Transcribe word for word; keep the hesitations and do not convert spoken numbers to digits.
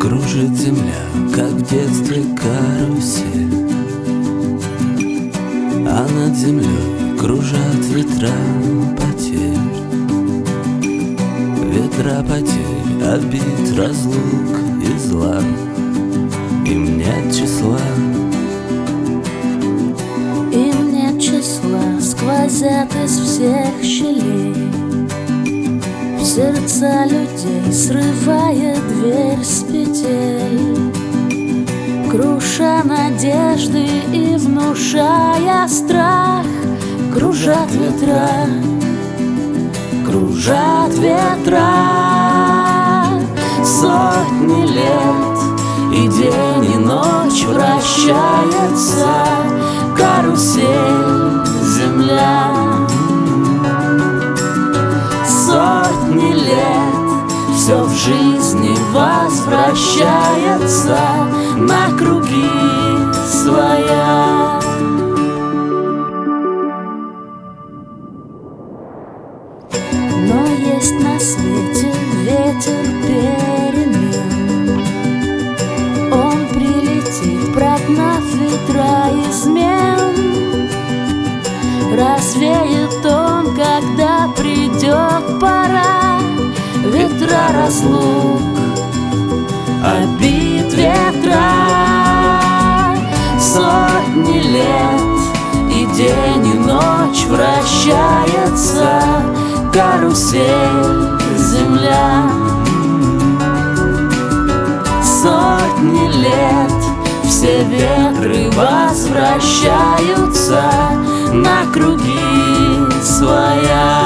Кружит земля, как в детстве карусель, а над землей кружат ветра потерь. Ветра потерь, обид, разлук и зла, им нет числа. Им нет числа, сквозят из всех щелей в сердца людей, срывая дверь с петель, круша надежды и внушая страх. Кружат ветра, кружат ветра, сотни лет, и день, и ночь вращается карусель земля. Сотни лет все в жизни возвращается на круги своя. Но есть на свете ветер перемен, он прилетит, прогнав ветра измен. Развеет он, когда придет пора, ветра разлук, обид, ветра. Сотни лет, и день, и ночь вращается карусель земля. Сотни лет, все ветры возвращаются на круги своя.